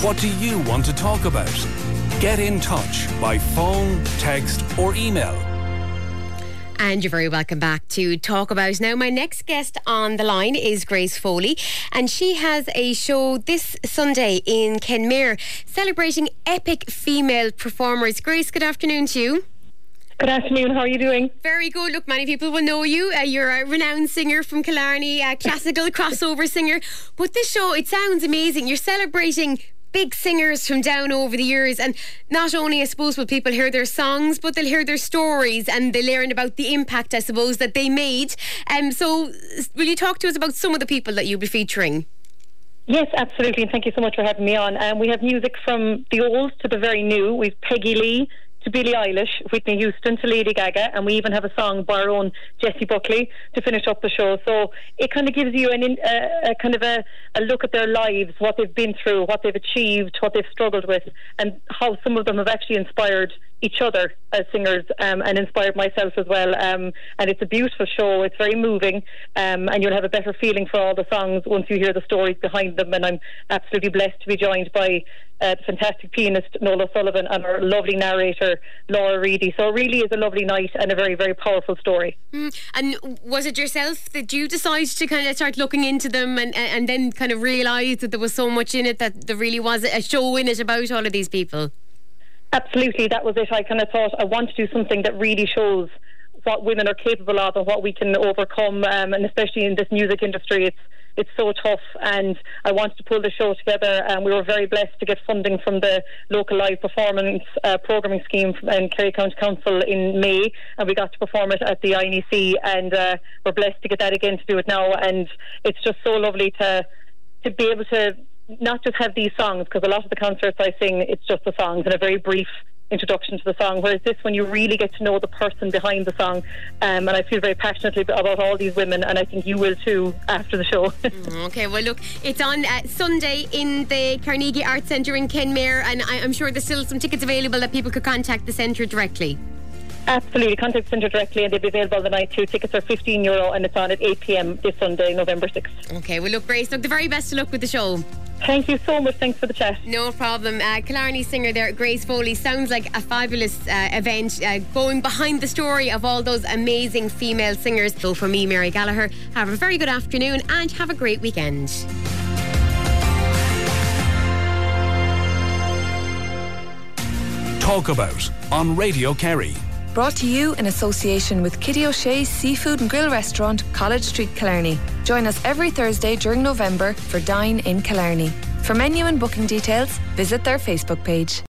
What do you want to talk about? Get in touch by phone, text or email. And you're very welcome back to Talk About. Now, my next guest on the line is Grace Foley, and she has a show this Sunday in Kenmare celebrating epic female performers. Grace, good afternoon to you. Good afternoon, how are you doing? Very good. Look, many people will know you. You're a renowned singer from Killarney, a classical crossover singer. But this show, it sounds amazing. You're celebrating big singers from down over the years, and not only, I suppose, will people hear their songs, but they'll hear their stories and they learn about the impact, I suppose, that they made. So will you talk to us about some of the people that you'll be featuring? Yes, absolutely, and thank you so much for having me on. We have music from the old to the very new. We've Peggy Lee to Billie Eilish, Whitney Houston to Lady Gaga, and we even have a song by our own Jessie Buckley to finish up the show. So it kind of gives you a look at their lives, what they've been through, what they've achieved, what they've struggled with, and how some of them have actually inspired each other as singers, and inspired myself as well. And it's a beautiful show. It's very moving, and you'll have a better feeling for all the songs once you hear the stories behind them. And I'm absolutely blessed to be joined by the fantastic pianist Nola Sullivan and our lovely narrator Laura Reedy. So it really is a lovely night and a very, very powerful story. And was it yourself that you decided to kind of start looking into them and then kind of realise that there was so much in it, that there really was a show in it about all of these people? Absolutely, that was it. I kind of thought I want to do something that really shows what women are capable of and what we can overcome, and especially in this music industry, it's so tough, and I wanted to pull the show together, and we were very blessed to get funding from the local live performance programming scheme in Kerry County Council in May, and we got to perform it at the INEC, and we're blessed to get that again to do it now. And it's just so lovely to be able to not just have these songs, because a lot of the concerts I sing, it's just the songs and a very brief introduction to the song, whereas this one you really get to know the person behind the song, and I feel very passionately about all these women, and I think you will too after the show. Okay, well look, it's on Sunday in the Carnegie Arts Centre in Kenmare, and I'm sure there's still some tickets available that people could contact the centre directly. Absolutely, contact the centre directly and they'll be available the night too. Tickets are €15 and it's on at 8 p.m. this Sunday, November 6th. Okay, well look, Grace, look, the very best of luck with the show. Thank you so much, thanks for the chat. No problem. Killarney singer there, Grace Foley. Sounds like a fabulous event, going behind the story of all those amazing female singers. So for me, Mary Gallagher, have a very good afternoon and have a great weekend. Talk About on Radio Kerry. Brought to you in association with Kitty O'Shea's Seafood and Grill Restaurant, College Street, Killarney. Join us every Thursday during November for Dine in Killarney. For menu and booking details, visit their Facebook page.